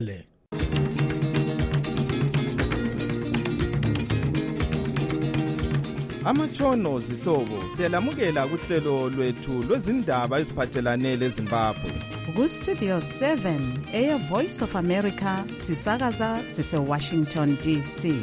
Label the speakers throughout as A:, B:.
A: Amatshono zihlobo siyalamukela kuhlelo lwethu lwezindaba eziphathelane leZimbabwe.
B: Ku-Studio 7 Air Voice of America sisakaza sise-Washington DC.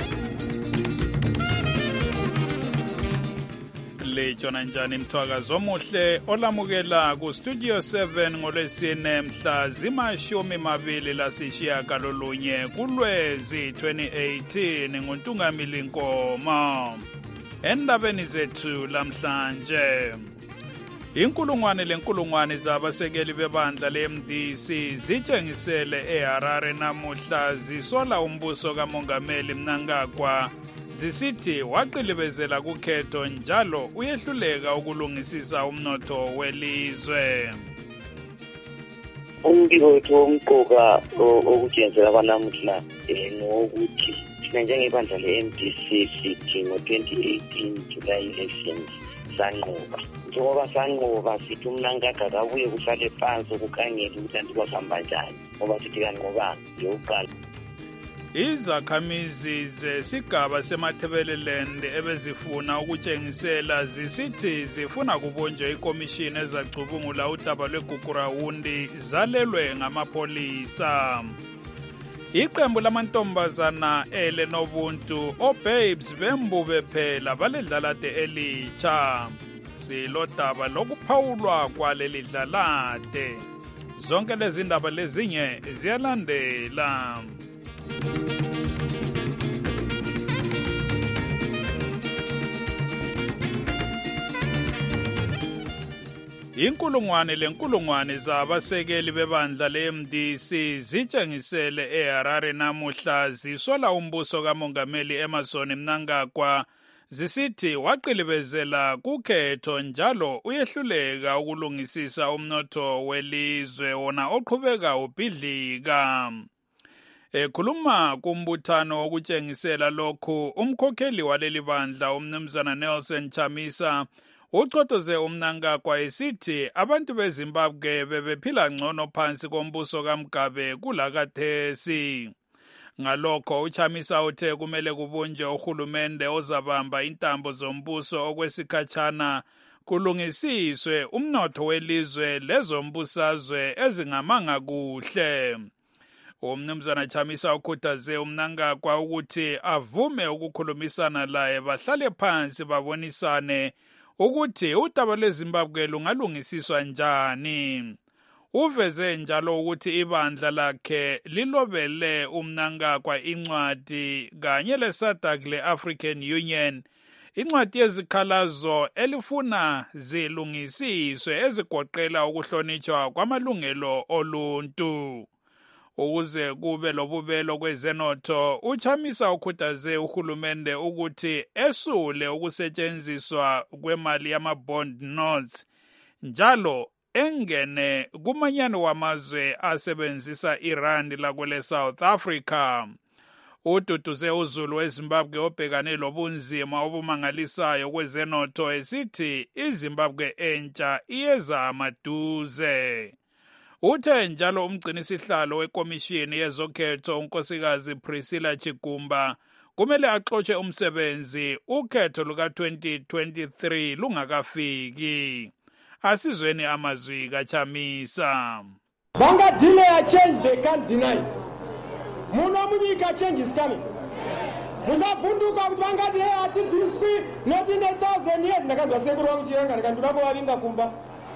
C: Lejona njani mthwakazi omuhle olamukela ku-Studio 7 ngolwesine mhla zima-20 lasishiyagalolunye kuLwezi 2018 nguNtungamili Nkoma. Endabeni zethu lamhlanje, inkulungwane zabasekeli bebandla le-MDC zitshengisele eHarare namuhla zisola umbuso kaMongameli Mnangagwa zisithi waqilibezela kukhetho njalo uyehluleka ukulungisisa umnotho welizwe.
D: Umbiko wethu womqoka okutshenzela abanamuhla ngokuthi thina njengebandla le-MDC sithi ngo-2018 July elections sanqoba. Njengoba sanqoba sithi uMnangagwa kabuye kuhlale phansi ukukhangela ukuthi antikwahamba njani ngoba sithi kanqobanga yokuqala.
C: Izakhamizi zesigaba seMathebeleland ebezifuna ukutshengisela zisithi zifuna kubonjwa ikomishini ezacubungula udaba lweGugurawundi zalelwe ngamapolisa. Iqembu lamantombazana elenobuntu oBabes bembube phela baledlalade elitsha. Silodaba lokuphawulwa kwaleli dlalade. Zonke lezi ndaba lezinye ziyalandela. Inkulungwane zabasekeli bebandla le-MDC zitshengisele eHarare namuhla zisola umbuso kaMongameli Emmerson Mnangagwa zisithi waqilibezela kukhetho njalo uyehluleka ukulungisisa umnotho welizwe wona oqhubeka ubhidlika. Ekhuluma kumbuthano wokutshengisela lokhu, umkhokheli waleli bandla umnumzana Nelson Chamisa uchotoze uMnangagwa esithi abantu beZimbabwe bebephila ngcono phansi kombuso kaMgabe kulakathesi. Ngalokho uChamisa uthe kumele kubunjwe uhulumende ozabamba intambo zombuso okwesikhatshana kulungisiswe umnotho welizwe lezombusazwe ezingamanga kuhle. Umnumzana Chamisa ukhuthaze uMnangagwa ukuthi avume ukukhulumisana laye bahlale phansi babonisane ukuthi udaba lweZimbabwe lungalungisiswa njani. Uveze njalo ukuthi ibandla lakhe lilobele uMnangagwa incwadi kanye leSADC le-African Union, incwadi yezikhalazo elifuna zilungisiswe ezigoqela ukuhlonitshwa kwamalungelo oluntu. Ukuze kube lobubelo kwezenotho, uChamisa ukhuthaze uhulumende ukuthi esule ukusetshenziswa kwemali yama-bond notes njalo engene kumanyano wamazwe asebenzisa irandi lakwele South Africa. Ududuze uZulu weZimbabwe obhekane lobunzima obumangalisayo kwezenotho esithi iZimbabwe entsha iyeza amaduze. Uthe njalo umgcinisihlalo wekomishini yezokhetho unkosikazi Priscilla Chigumba kumele axotshe umsebenzi ukhetho luka-2023 lungakafiki. Asizweni amazwi kaChamisa.
E: Banga delay a change they can't deny. Muno munyika change is coming. Musabunduka kuti vangati atibviswi not in 1,000 years ndakandwa sekuru wangu chirenga ndikandurako vavinga kumba.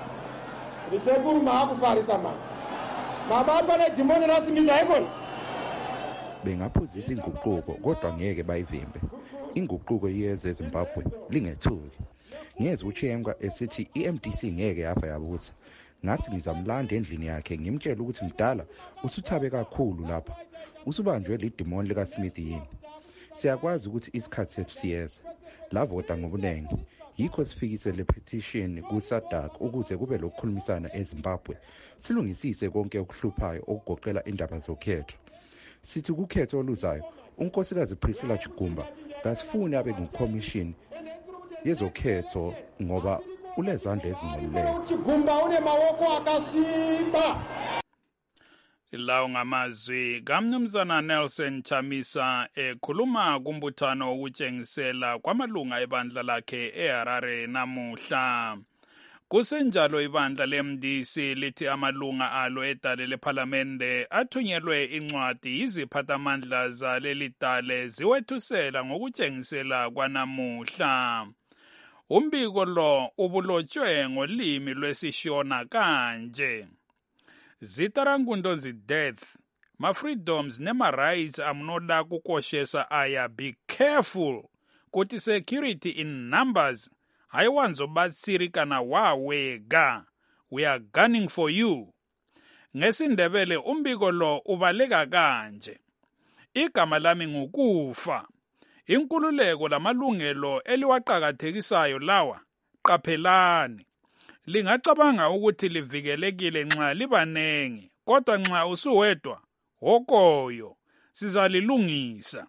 E: Sekuru maakufarisa mama. Mababa nedimoni rasimida ekona.
F: Bengaphuzisa inguquko kodwa ngeke bayivimbe. Inguquko yeze eZimbabwe lingethuki. Ngeze uChengwa esithi iMDC ngeke yafa yabusa. Ngathi ngizamlanda endlini yakhe ngimtshela ukuthi mdala usuthabe kakhulu lapha. Usubanjwe lidimoni lika Smith yini. Siyakwazi ukuthi isikhathi sesiyeza. Lavota ngobunengi. Yikho sifikise le petition kuSADC ukuze kube lokukhulumisana eZimbabwe. Silungisise konke okuhluphayo okugoqela indaba zokhetho. Sithi kukhetho oluzayo unkosikazi Priscilla Chigumba kasifuni abe ngucommission yezokhetho ngoba ulezandla ezingcolileyo.
E: Chigumba une mawoko akashimba.
C: Lawo ngamazwi kaMnumzana Nelson Chamisa ekhuluma kumbuthano wokutshengisela kwamalunga ebandla lakhe eHarare namuhla. Kusenjalo ibandla leMDC lithi amalunga alo edale lephalamende athunyelwe incwadi yiziphathamandla zaleli dale ziwethusela ngokutshengisela kwanamuhla. Umbiko lo ubulotshwe ngolimi lwesiShona kanje: Zitarangundo zi-death, ma-freedoms nema-rights amnoda kukoshesa aya be careful kuti security in numbers hayiwanzobatsiri kana wawega, we are gunning for you. NgesiNdebele umbiko lo ubaleka kanje: igama lami ngukufa, inkululeko lamalungelo eliwaqakathekisayo lawa qaphelani. Lingacabanga ukuthi livikelekile nxa libanengi, kodwa nxa usuwedwa wokoyo sizalilungisa.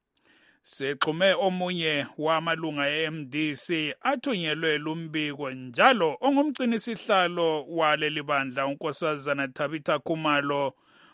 C: Sexhume omunye wamalunga eMDC athunyelwe lumbiko njalo ongumgcinisihlalo waleli bandla uNkosazana Tabitha Khumalo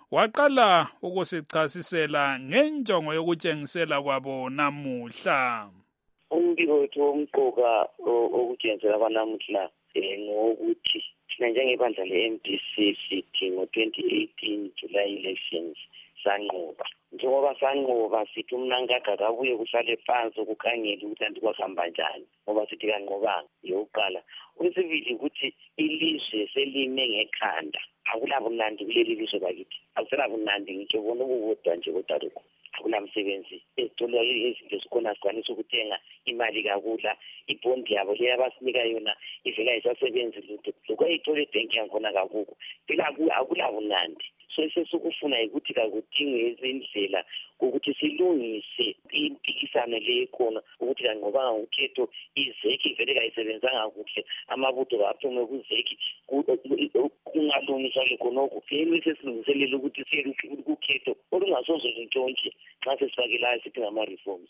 C: waqala ukusichasisela ngenjongo yokutshengisela kwabo namuhla.
D: Umbiko wethu omqoka okutshengisela kwanamuhla ngokuthi thina njengebandla le-MDC sithi ngo-2018 July elections sanqoba. Njengoba sanqoba sithi umnankaka kabuye kuhlale phansi ukukhangela ukuthi kanti kwahamba njani, ngoba sithi kanqobanga yokuqala. Okwesibili ukuthi ilizwe selime ngekhanda, akulabunandi kuleli lizwe bakithi, akuselabunandi ngitsho bona ukudwa nje kodwa lokho akulamsebenzi. Ezitolo izinto zikhona sikwanisa ukuthenga imali kakula, ibhondi yabo leyo abasinika yona ivela isasebenzi lutho, lokho ayithola ebhenki yakhona kakuko, phela akulabunandi. So sesukufuna ukuthi kakudinge izindlela ukuthi silungise impikisano le khona ukuthi kanqobanga ukhetho izeki ivele kayisebenzanga kuhle, amabutho aphume kuzeki kungalungiswa ke khonokho. Phela sesilungiselela ukuthi ukhetho olungasoze lintshontshe xa sesifakelayo sithi ngama-reforms.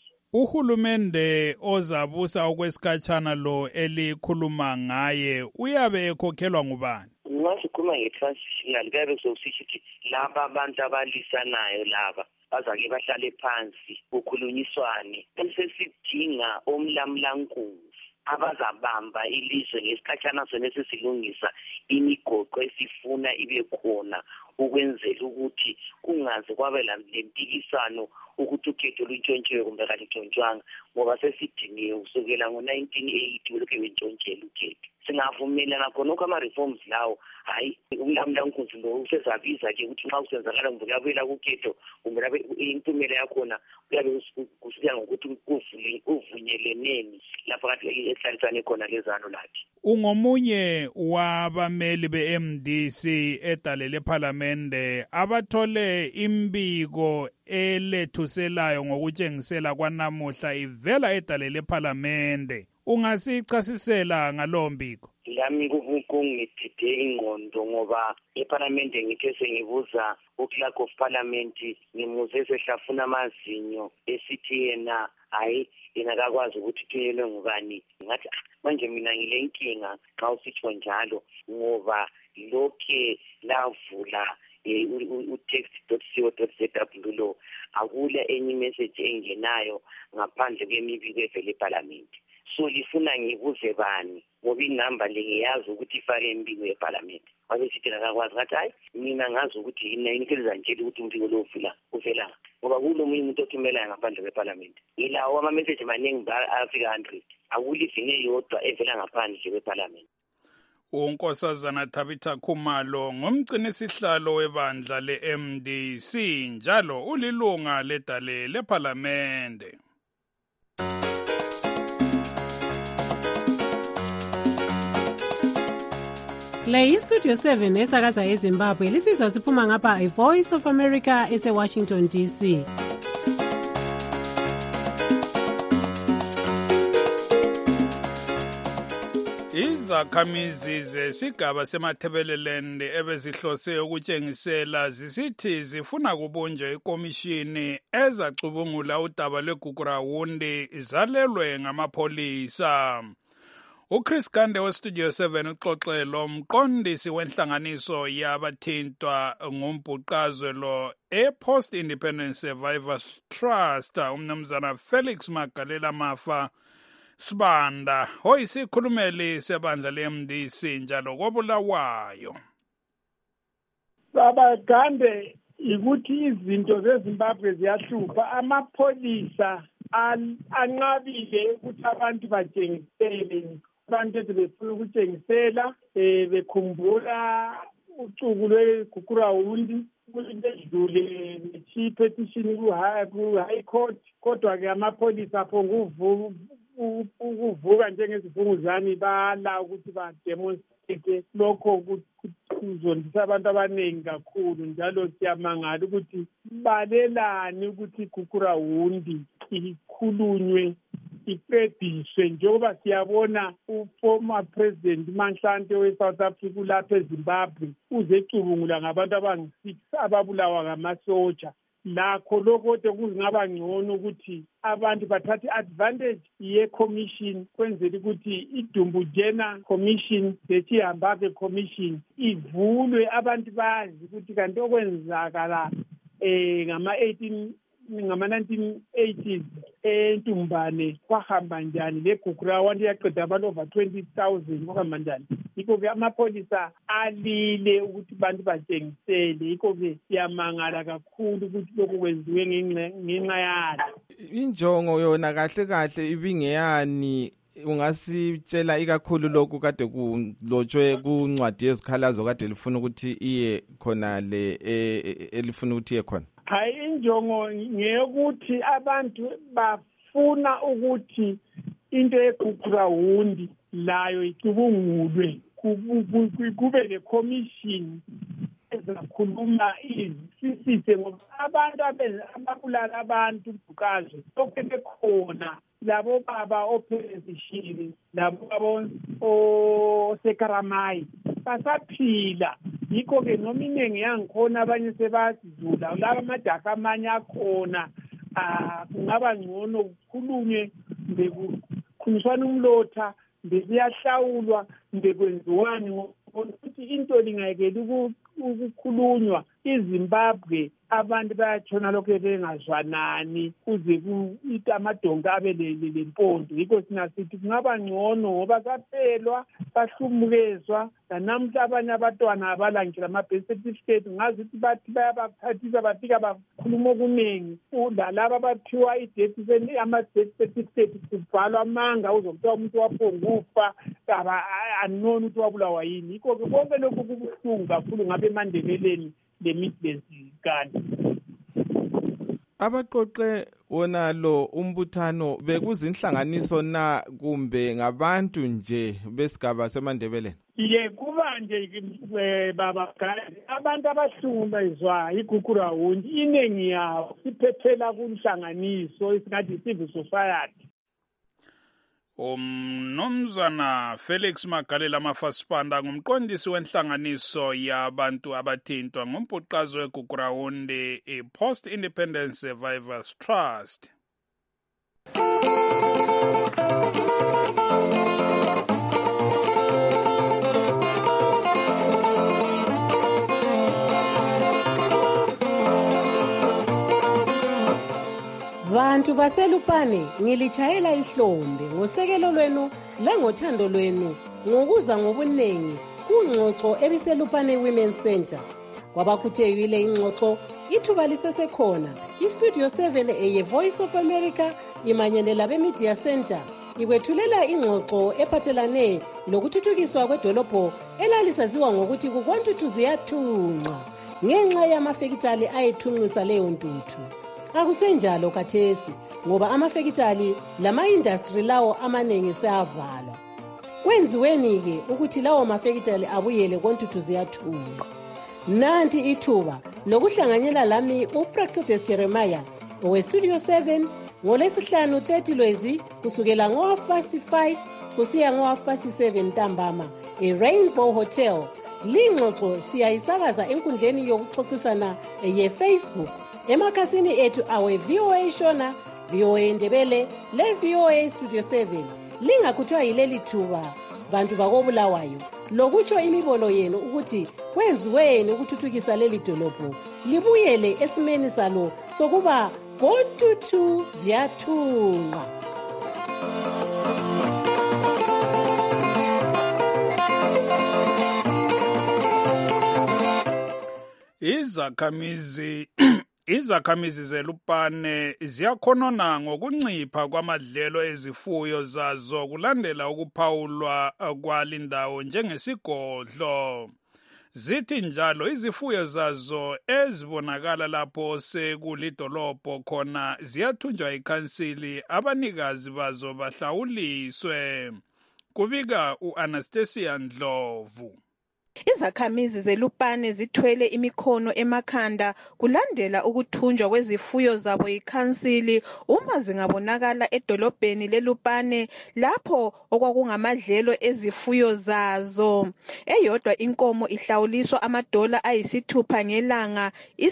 C: Uhulumende ozabusa okwesikhatshana lo elikhuluma ngaye uyabe ekhokhelwa ngubani?
D: Sikhuluma nge-transitional kuyabe sokusithi laba abantu abalisanayo laba bazake bahlale phansi kukhulunyiswane, sesidinga omlamlankulu abazabamba ilizwe ngesikhatshana sona sesilungisa imigoqo esifuna ibe khona ukwenzela ukuthi kungaze kwabe lempikisano ukuthi ukhetho luntshontshiwe kumbe kalintshontshiwanga, ngoba sesidingiwe kusukela ngo-1980 lokhu bentshontshela ukhetho. Singavumelana khonokho ama-reforms lawo, hayi umlamlankulu lo usezabiza ke ukuthi nxa kusenzakala kumbe kuyabuyela kukhetho kumbe impumela yakhona kuyabe kusiya ngokuthi kuvunyelweneni lapho kade ehlalisane khona lezano lathi.
C: Ungomunye wabameli be-MDC edale lephalamende abathole imbiko elethuselayo ngokutshengisela kwanamuhla ivela edale lephalamende. Ungasichasisela ngalo mbiko?
D: Lami kungithithe ingqondo ngoba ephalamende ngithe sengibuza uClerk of Parliament ngimuze sehlafuna amazinyo esithi yena hayi yena akakwazi ukuthi thunyelwe ngubani. Ngathi manje mina ngile nkinga xa usitsho njalo ngoba lokhe lavula u-text.co.zw lo akula enye message engenayo ngaphandle kwemibiko evela eParliament. So lifuna ngibuze bani ngoba inamba le ngiyazi ukuthi ifake imbiko yeParliament. Wabe sithi akakwazi, ngathi hayi mina ngazi ukuthi yini inkeleza nje ukuthi umbiko lo uvela ngoba kulo munye umuntu othumelayo ngaphandle kweParliament. Yilawo ama-message maningi afika 100, akulivini eyodwa evela ngaphandle kweParliament.
C: uNkosazana Tabitha Khumalo ngumgcinisihlalo webandla le-MDC njalo ulilunga ledale lephalamende.
G: Le iStudio 7 esakaza eZimbabwe lisizwa siphuma ngapha iVoice of America eseWashington DC.
C: Izakhamizi zesigaba seMathebeleland ebezihlose ukutshengisela zisithi zifuna kubunjwa ikomishini ezacubungula udaba lweGugurawundi izalelwe ngamapholisa. uChris Gande weStudio 7 uxoxelo umqondisi wenhlanganiso yabathintwa ngombhuqazwe lo ePost Independent Survivors Trust umnumzana Felix Magalela Mafa Sibanda oyisikhulumeli sebandla leMDC njalo koBulawayo.
H: Baba Gande ukuthi izinto zeZimbabwe ziyahlupha, amapholisa anqabile ukuthi abantu batshengisele, abantu befuna ukutshengisela bekhumbula ucuku lweGukurawundi ukuthi bedlule ne-petition ku-High Court, kodwa-ke amapholisa aphonguvuka njengezivunguzane bala ukuthi bademonstrate lokho kuzondisa abantu abaningi kakhulu, njalo siyamangala ukuthi balelani ukuthi iGukurawundi ikhulunywe iqediswe, njengoba siyabona uformer president uMahlanhla we-South Africa ulapha eZimbabwe uzecubungula ngabantu abangu-6 ababulawa ngamasotsha. Lakho lokho kodwa kungaba ngcono ukuthi abantu bathathe advantage ye-commission kwenzela ukuthi iDumbujena commission leChihambake commission ivulwe, abantu bazi ukuthi kanti okwenzakala ngama-1980s eNtumbane kwahamba njani, leGukurawundi yaqeda abantu over 20,000 kwahamba njani. Yikho-ke amapholisa alile ukuthi abantu batshengisele, yikho-ke siyamangala kakhulu ukuthi lokhu kwenziwe ngenxa yalo.
A: Injongo yona kahle kahle ibingeyani? Ungasitshela ikakhulu lokhu kade kulotshwe kuncwadi yezikhalazo kade lifuna ukuthi iye khona le elifuna ukuthi iye khona?
H: Hayi, injongo ngeyokuthi abantu bafuna ukuthi into yeGukurawundi layo icubungulwe, kube le-commission ezakhuluma izisise, ngoba abantu ababulala abantu ubhuqazwe lokhu bekhona, labo baba oPhezishile, labo baba oSekaramayi basaphila. Yikho-ke noma iningi yangikhona abanye sebadlula, laba amadaka amanye akhona, kungaba ngcono kukhulunywe, bekukhunyiswana umlotha, bekuyahlawulwa, bekwenziwani, ngokuthi into lingayekeli ukukhulunywa. iZimbabwe abantu bayatshona lokho bengazwanani kuze amadonga abe lempondo. Yikho sina sithi kungaba ngcono ngoba kaphelwa bahlumukezwa, namhla abanye abantwana abalangela ama-birth certificate, ngazi ukuthi bathi bayabaphathisa bafika bakhuluma okuningi. Laba baphiwa ama-birth certificate kubhalwa amanga uzokuthiwa umuntu waphongufa, anoni ukuthi wabulawa yini. Yikho-ke konke lokhu kubuhlungu kakhulu ngabe eMandebeleni kanti
A: abaqoqe wona lo umbuthano bekuzinhlanganiso na kumbe ngabantu nje besigaba seMandebeleni?
H: Ye kuba nje baba Gande, abantu abahlukumezwa iGukurawundi iningi yawo siphephela kunhlanganiso esingathi civil society.
C: Umnumzana Felix Magalela Mafa Sibanda ngumqondisi wenhlanganiso yabantu abathintwa ngombhuqazwe weGukurawundi iPost Independent Survivors Trust.
G: Bantu baseLupane, ngilitshayela ihlombe ngosekelo lwenu langothando lwenu ngokuza ngobunengi kungxoxo ebiseLupane Women's Center. Kwabakhuthekile ingxoxo ithuba lisesekhona. iStudio 7 ye-Voice of America imanyene labeMedia Center ikwethulela ingxoxo ephathelane lokuthuthukiswa kwedolobho elalisaziwa ngokuthi kuKwaNtuthu ziyathunqa ngenxa yamafekitali ayethunqisa leyo ntuthu. Akusenjalo kathesi ngoba amafekitali lama-industry lawo amaningi seyavalwa. Kwenziweni-ke ukuthi lawo mafekitali abuyele KwaNtuthu ziyathunqa. Nanti ithuba lokuhlanganyela lami uPractice Jeremiah oweStudio 7 ngoLwesihlanu 30 Lwezi kusukela ngo-5:30 kusiya ngo-7:30 ntambama eRainbow Hotel. Lingxoxo siyayisakaza enkundleni yokuxoxisana ye-Facebook emakhasini ethu awe VOA Shona, VOA Ndebele le VOA Studio 7. lingakhuthwa yileli thuba bantu bakobulawayo lokutsho imibono yenu ukuthi kwenziweni ukuthuthukisa leli dolobho libuyele esimeni salo sokuba gotutu ziyathunqa.
C: Izakhamizi zeLupane ziyakhonona ngokuncipha kwamadlelo ezifuyo zazo kulandela ukuphawulwa kwalindawo njengesigodlo. Zithi njalo izifuyo zazo ezibonakala lapho sekulidolobho khona ziyathunjwa ikhansili, abanikazi bazo bahlawuliswe. Kubika u-Anastasia Ndlovu.
I: Izakhamizi zeLupane zithwele imikhono emakhanda kulandela ukuthunjwa kwezifuyo zabo ikhansili uma zingabonakala edolobheni leLupane lapho okwakungamadlelo ezifuyo zazo. Eyodwa inkomo ihlawuliswa $6 ngelanga,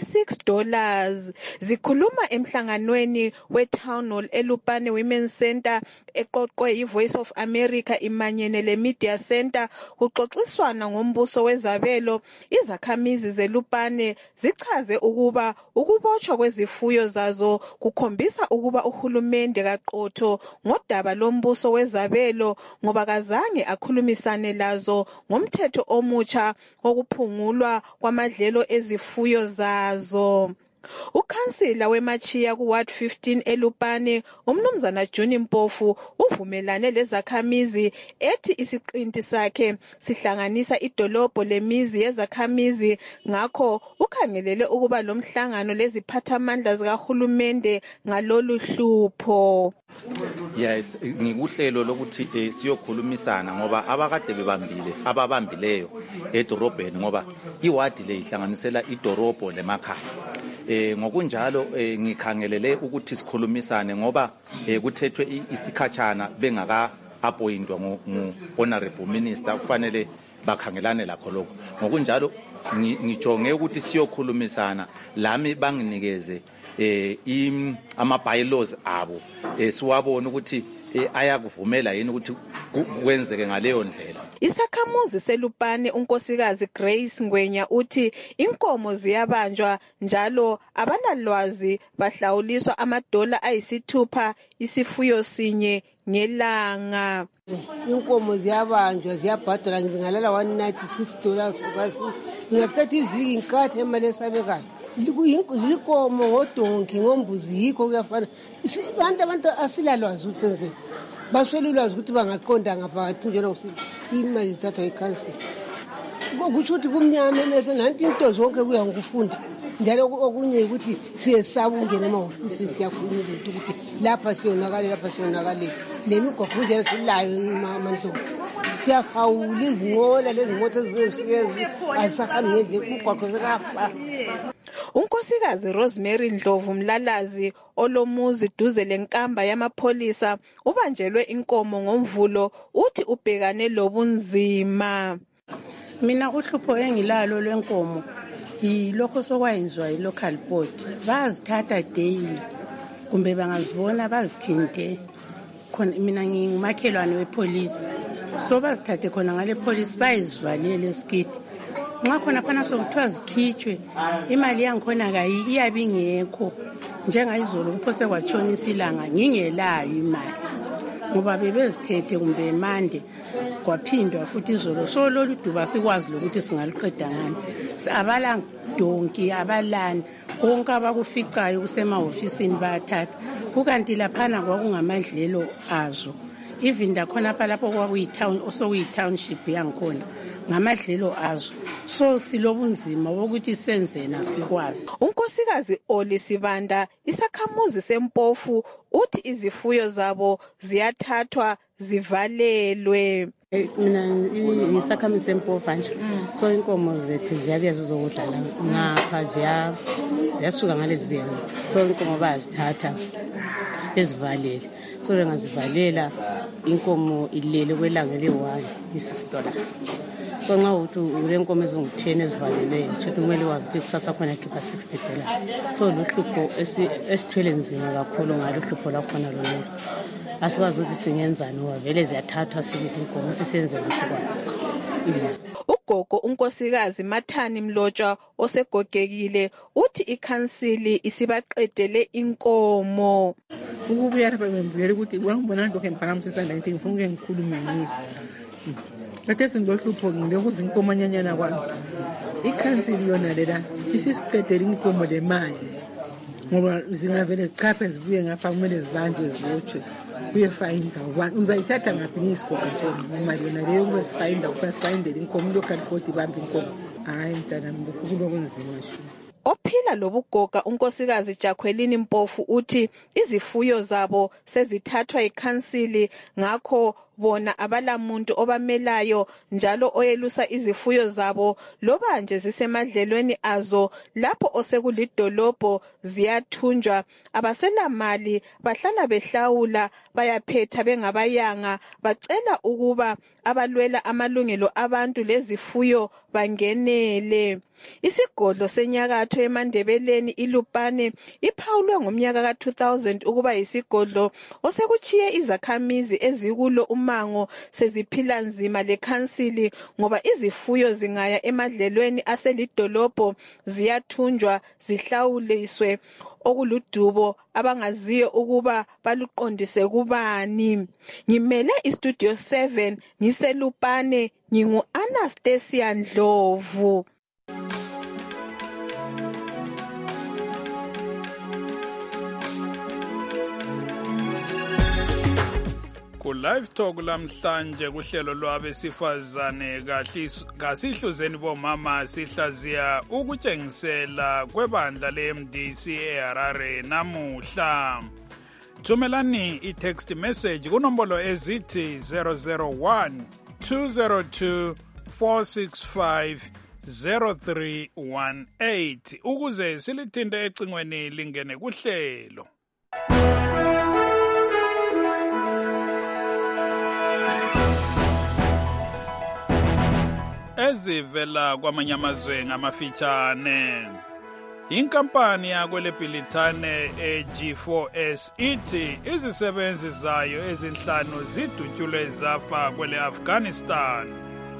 I: $6. Zikhuluma emhlanganweni we-Town Hall eLupane Women's Center eqoqwe yi-Voice of America imanyene le-Media Center kuxoxiswana ngombuso wezabelo. Izakhamizi zeLupane zichaze ukuba ukubotshwa kwezifuyo zazo kukhombisa ukuba uhulumende kaqotho ngodaba lombuso wezabelo ngoba kazange akhulumisane lazo ngomthetho omutsha wokuphungulwa kwamadlelo ezifuyo zazo. Ukhansila weMachiya kuWard 15 eLupane umnumzana Juni Mpofu uvumelane lezakhamizi ethi isiqinti sakhe sihlanganisa idolobho lemizi yezakhamizi, ngakho ukhangelele ukuba lo mhlangano leziphathamandla zikahulumende ngalolu hlupho.
J: Yes, ngikuhlelo lokuthi siyokhulumisana ngoba abakade bebambile ababambileyo edorobheni ngoba iwadi le ihlanganisela idorobho lemakhaya. Ngokunjalo ngikhangelele ukuthi sikhulumisane ngoba kuthethwe isikhatshana bengaka appointwa ngu-honorable minister, kufanele bakhangelane lakho lokho. Ngokunjalo ngijonge ukuthi siyokhulumisana lami banginikeze ama-bylaws abo siwabone ukuthi ayakuvumela yini ukuthi kwenzeke ngaleyo ndlela.
I: Isakhamuzi seLupane unkosikazi Grace Ngwenya uthi inkomo ziyabanjwa njalo abalalwazi bahlawuliswa $6 isifuyo sinye ngelanga.
K: Inkomo ziyabanjwa ziyabhadala ngingalala $196 ngingathatha iviki ngikathe imali esabekayo. Inkomo ngodonki ngombuzi yikho kuyafana. Abantu asilalwazi ukuthi senzeni. Baswele ulwazi ukuthi bangaqonda ngaphakathi njalo imali zithathwa ikhansili. Kusho ukuthi kumnyama emehlo nanti into zonke kuya ngokufunda. Njalo okunye ukuthi siyesaba ungena emahofisi siyakhuluma izinto ukuthi lapha siyonakale. Le migwaqo nje silayo mandlovu. Siyafawula izinqola lezi moto ezifike azisahambi ngendlela umgwaqo sekafa.
I: Unkosikazi Rosemary Ndlovu Mlalazi olomuzi duze lenkamba yamapholisa ubanjelwe inkomo ngomvulo uthi ubhekane lobunzima.
L: Mina uhlupho engilalo lwenkomo yilokho sokwayenziwa yi-local board, bazithatha daily kumbe bangazibona bazithinte khona. Mina ngingumakhelwane wepolisi, so bazithathe khona ngale polisi bayizivalele esikiti. Nxa khona phana sokuthiwa zikhitshwe imali yangikhona iyabe ingekho, njengayizolo kuphose kwatshonisa ilanga ngingelayo imali ngoba bebezithethe kumbe mande kwaphindwa futhi izolo. So lolu duba sikwazi lokuthi singaluqeda ngani. Abala donki abalani konke abakuficayo kusemahofisini bayathatha, kukanti laphana kwakungamadlelo azo. Even dakhona pha lapho kwakuyitown osokuyi-township yangikhona ngamadlelo azo. So silobunzima wokuthi senzena sikwazi.
I: Unkosikazi Oli Sibanda isakhamuzi sempofu uthi izifuyo zabo ziyathathwa zivalelwe.
L: Mina ngisakhamuzi sempofu nje, so inkomo zethu ziyabuya zizokudlala ngapha ziyasuka ngalezibiyeni. So inkomo bayazithatha ezivalele, so bengazivalela inkomo ilele kwelanga le-1 $6. So nxa uthi ulenkomo ezongu-10 ezivalelweyo kusho ukuthi kumele wazi ukuthi kusasa khona khipha $60. So luhlupho esithwele nzima kakhulu ngalo uhlupho lwakhona lolu. asikwazi ukuthi singenzani ngoba vele ziyathathwa sikithi inkomo ukuthi senze ngesikwazi.
I: Ugogo unkosikazi Mathani Mlotshwa osegogekile uthi ikhansili isibaqedele inkomo.
M: Ukubuya lapha ngibuyele ukuthi wangibona lokho emphakamisisa la ngithi ngifuna ngikhulume ngizwe. Kade singohlupho ngilekuza inkomo nyanyana kwami. Ikhansili yona lela isisiqedele inkomo lemali. Ngoba zingavele zichaphe zibuye ngapha kumele zibanjwe zibotshwe. Kuyefayinda uzayithatha ngaphi ngisigoga sona imali yona leyo kube sifayinda ukuba sifayindele inkomo local court ibambe inkomo. Hayi mntana lokhu kulokunzima nje.
I: Ophila lobugoga unkosikazi Jakhwelini Mpofu uthi izifuyo zabo sezithathwa ikhansili ngakho bona abalamuntu obamelayo njalo oyelusa izifuyo zabo loba nje zisemadlelweni azo lapho osekulidolobho ziyathunjwa abaselamali bahlala behlawula bayaphetha bengabayanga bacela ukuba abalwela amalungelo abantu lezifuyo bangenele. Isigodlo senyakatho eMandebeleni iLupane iphawulwe ngomnyaka ka-2000 ukuba yisigodlo osekuchiye izakhamizi ezikulo umango seziphila nzima lekhansili ngoba izifuyo zingaya emadlelweni aselidolobho ziyathunjwa zihlawuliswe okuludubo abangaziyo ukuba baluqondise kubani. Ngimele istudio 7 ngiselupane ngingu Anastasia Ndlovu.
C: Ku live talk lamhlanje kuhlelo lwabesifazane kasihluzeni bomama sihlaziya ukutshengisela kwebandla leMDC eHarare namuhla. Thumelani i-text message kunombolo ezithi 001 202 465 0318 ukuze silithinte ecingweni lingene kuhlelo. Ezivela kwamanye amazwe ngamafitshane. Inkampani yakweleBilitane eG4S ithi izisebenzi zayo ezinhlanu zidutyulwe zafa kwele Afghanistan.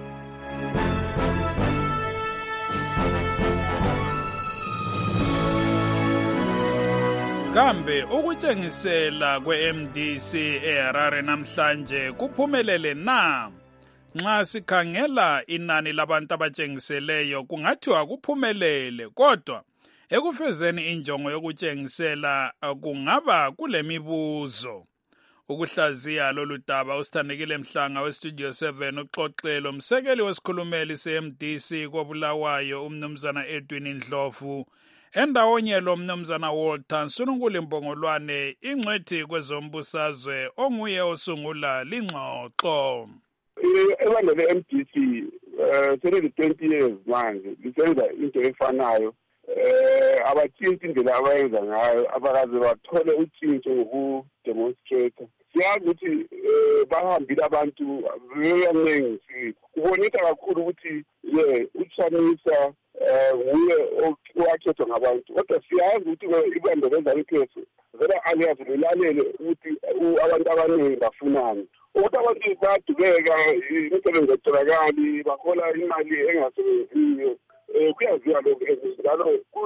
C: Kambe ukutshengisela kweMDC eHarare namhlanje kuphumelele na? Nxa sikhangela inani labantu abatshengiseleyo kungathiwa kuphumelele kodwa ekufezeni injongo yokutshengisela kungaba kulemibuzo. Ukuhlaziya lolu daba usithandekile Mhlanga westudio 7 uxoxelo umsekeli wesikhulumeli seMDC koBulawayo umnumzana Edwin Ndlovu endawonye lo mnumzana Walter Nsununkulu Mbongolwane ingcwethi kwezombusazwe onguye osungula lingxoxo.
N: Ebandla le-MDC sele-20 years manje lisenza into efanayo abathinti indlela abayenza ngayo abakaze bathole utshintsho ngokudemonstrata. Siyazi ukuthi bahambile abantu bebaningi kuboneka kakhulu ukuthi uTshamisa nguye owakhethwa ngabantu kodwa siyazi ukuthi ibandla lezanikeso vele aliyazi lilalele ukuthi abantu abaningi bafunani. Ukuthi abantu badubeka imisebenzi etholakali bahola imali engasebenziyo kuyaziwa lokho njalo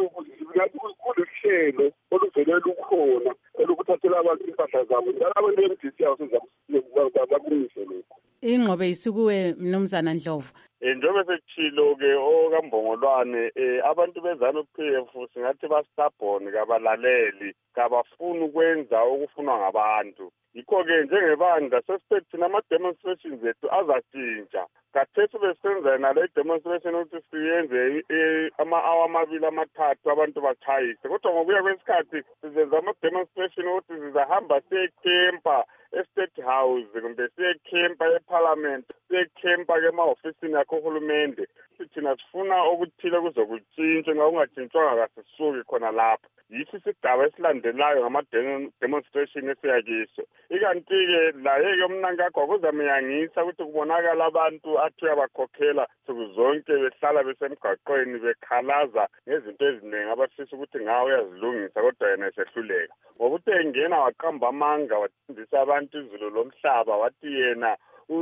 N: kuluhlelo oluvele lukhona olukuthathela abantu impahla zabo njalo abantu beMDC bakumise lokho.
B: Ingqobe isikuwe mnumzana Ndlovu.
O: Njengoba sekuthilo-ke okambongolwane abantu beZANU-PF singathi bastabhoni kabalaleli kabafuni ukwenza okufunwa ngabantu. Yikho-ke njengebandla sesiphethe thina ama-demonstrations ethu azatshintsha. Kathesi besenza yena le demonstration ukuthi siyenze ama-hour amabili amathathu abantu bachayise. Kodwa ngokuya kwesikhathi sizenza ama-demonstration ukuthi sizahamba siyekhempa e-State House kumbe siyekhempa eParliament siyekhempa-ke ema-ofisini yakho uhulumende. Thina sifuna okuthile kuzokutshintsha nxa kungatshintshwanga kasisuki khona lapho. Yiso isigaba esilandelayo ngama-demonstration esiyakiso. Ikanti-ke laye-ke umnankagwa kuzamyangisa ukuthi kubonakala abantu athi uyabakhokhela nsuku zonke behlala besemgwaqweni bekhalaza ngezinto eziningi abafisa ukuthi ngawo uyazilungisa kodwa yena esehluleka. ngokuthi engena waqamba amanga wathembisa abantu izulu lomhlaba wathi yena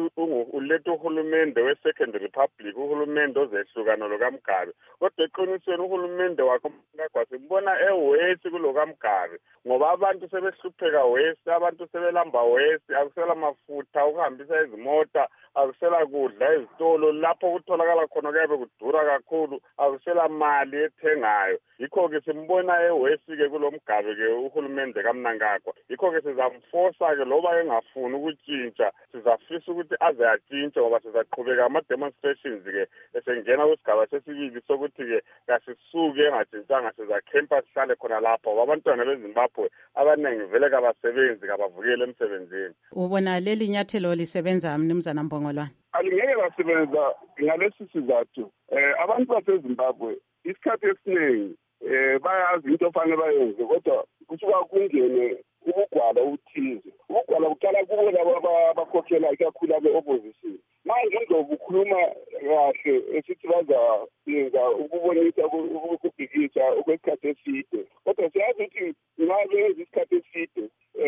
O: uletha uhulumende we-Second Republic, uhulumende ozehlukana lokaMgabe. Kodwa eqinisweni uhulumende wakhe uMnangagwa simbona ewesi kulokaMgabe, ngoba abantu sebehlupheka wesi, abantu sebelamba wesi, akusela mafutha ukuhambisa izimota, akusela kudla ezitolo, lapho kutholakala khona kuyabe kudura kakhulu, akusela mali ethengayo. Yikho-ke simbona ewesi-ke kuloMgabe-ke uhulumende kaMnangagwa. Yikho-ke sizamfosa-ke loba engafuni ukutshintsha, sizafisa ukuthi aze atshintshe ngoba sizaqhubeka ama-demonstrations-ke esengena kwisigaba sesibili sokuthi-ke kasisuke engatshintshanga sizakhempa sihlale khona lapho ngoba abantwana beZimbabwe abaningi vele kabasebenzi kabavukele emsebenzini.
B: Ubona leli nyathelo lisebenza Mnumzana Mbongolwane?
N: Alingeke lasebenza ngalesi sizathu. Abantu baseZimbabwe isikhathi esiningi bayazi into ofanele bayenze, kodwa kusuka kungene ubugwala obuthize. Ubugwala buqala kubo labo abakhokhela ikakhulu abe-opposition. Manje njengoba ukhuluma kahle esithi bazayenza ukubonisa ukubhikisha okwesikhathi eside, kodwa siyazi ukuthi ngabe isikhathi eside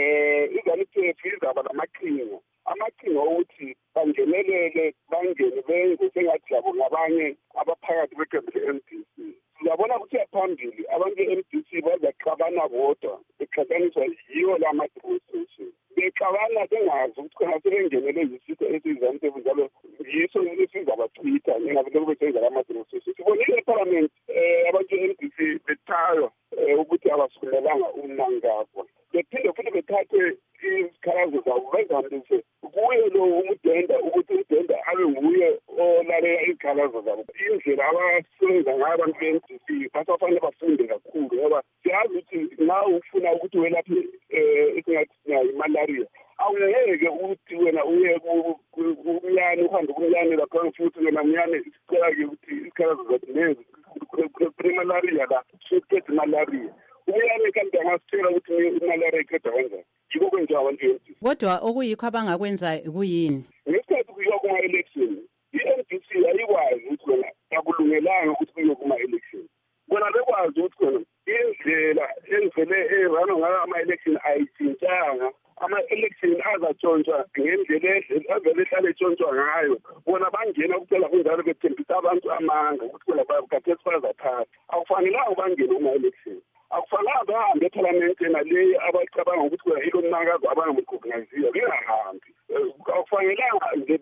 N: izaniphethu izaba namaqhinga. Amaqhinga ukuthi bangenelele, bangene benze sengathi labo ngabanye abaphakathi beqembu le-MDC. Siyabona ukuthi phambili abantu be-MDC bazaxabana bodwa, beqhathaniswa yiyo la ma-demonstration. Bexabana bengazi ukuthi khona sebengenele yisitho esizantevu njalo yiso esizabachitha njengabe lokube senza lama-demonstration. Sibonile eParliament abantu be-MDC bethaywa ukuthi abasukumelanga uMnangagwa. Bephinde futhi bethathe izikhalazo zabo bezihambise kuye lo uMdenda ukuthi uMdenda abe nguye olalela izikhalazo zabo. Indlela abasebenza ngayo abantu be-MDC basafanele bafunde kakhulu ngoba siyazi ukuthi na ufuna ukuthi welaphe esingathi imalaria awungeke ukuthi wena uye kumyane uhambe kumyane lapha futhi wena myane isicela-ke ukuthi izikhalazo zakhe lezi primalaria la sukuqeda imalaria. Umyane kanti angasitshela ukuthi imalaria iqeda kanjani. Yiko kwenziwa abantu be-MDC.
B: Kodwa okuyikho abangakwenza kuyini?
N: Ngesikhathi kuyiwa kuma-election i-MDC ayikwazi ukuthi wena akulungelanga ukuthi kuyiwe kuma-election. Bona bekwazi ukuthi khona indlela engivele erana ngayo ama-election ayitshintshanga. Ama-election azatshontshwa ngendlela avele ehlale etshontshwa ngayo. Bona bangena kuphela kunjalo bethembisa abantu amanga ukuthi phela bakhathesi bazathatha. Akufanelanga bangene kuma-election. Akufanelanga bahambe eParliament nale abacabanga ukuthi yilo Mnangagwa abangamrecogniziyo bengahambi. Akufanelanga nje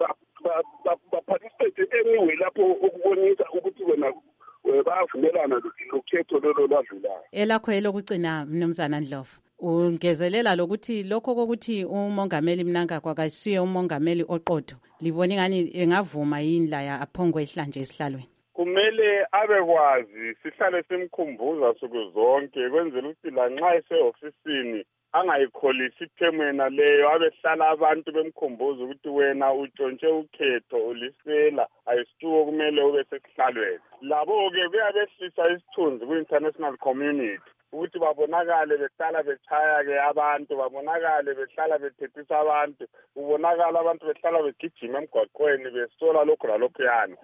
N: baparticipate anyway lapho ukubonisa ukuthi wena bayavumelana lokhetho lolo lwadlulayo.
B: Elakho elokugcina Mnumzana Ndlovu, ungezelela lokuthi lokho kokuthi umongameli Mnangagwa kayisuye umongameli oqotho libona ngani engavuma yini la aphongwe ihlanje esihlalweni?
O: Kumele abekwazi sihlale simkhumbuza suku zonke kwenzela ukuthi la nxa ese-ofisini angayikholisi ithemena leyo abehlala abantu bemkhumbuza ukuthi wena utshontshe ukhetho ulisela ayisituko kumele ube sesihlalweni. Labo-ke kuyabehlisa isithunzi ku-international community ukuthi babonakale behlala bechaya-ke abantu, babonakale behlala bethethisa abantu, kubonakala abantu behlala begijima emgwaqweni besola lokhu nalokhuyana.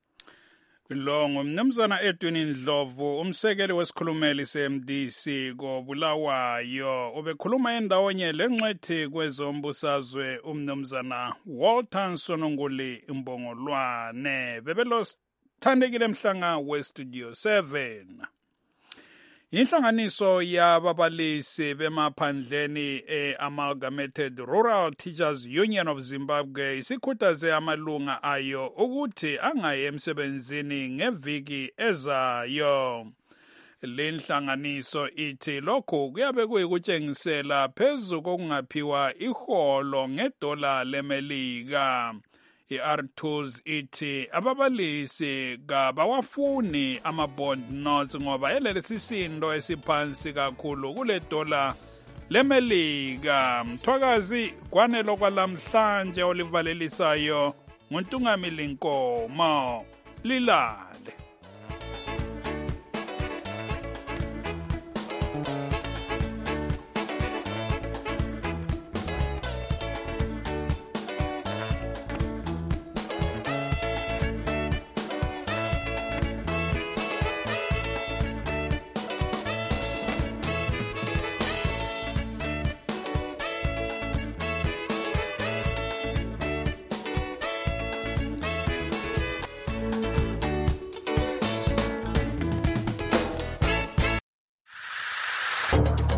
C: Lo ngumnumzana Edwin Ndlovu, umsekeli wesikhulumeli se-MDC koBulawayo, ubekhuluma endawonye lengcwethi kwezombusazwe umnumzana Walter Nsononguli Mbongolwane. Bebelo thandekile mhlanga weStudio 7. Inhlanganiso yababalisi bemaphandleni Amalgamated Rural Teachers Union of Zimbabwe isikhuthaze amalunga ayo ukuthi angaye emsebenzini ngeviki ezayo. Le nhlanganiso ithi lokho kuyabe kuyikutshengisela phezu kokungaphiwa iholo ngedola leMelika. I-R2s ithi ababalisi kabawafuni ama-bond notes ngoba elesisindo esiphansi kakhulu kule dola leMelika. Mthwakazi kwanelo kwalamhlanje olivalelisayo nguNtungamili Nkomo. Lila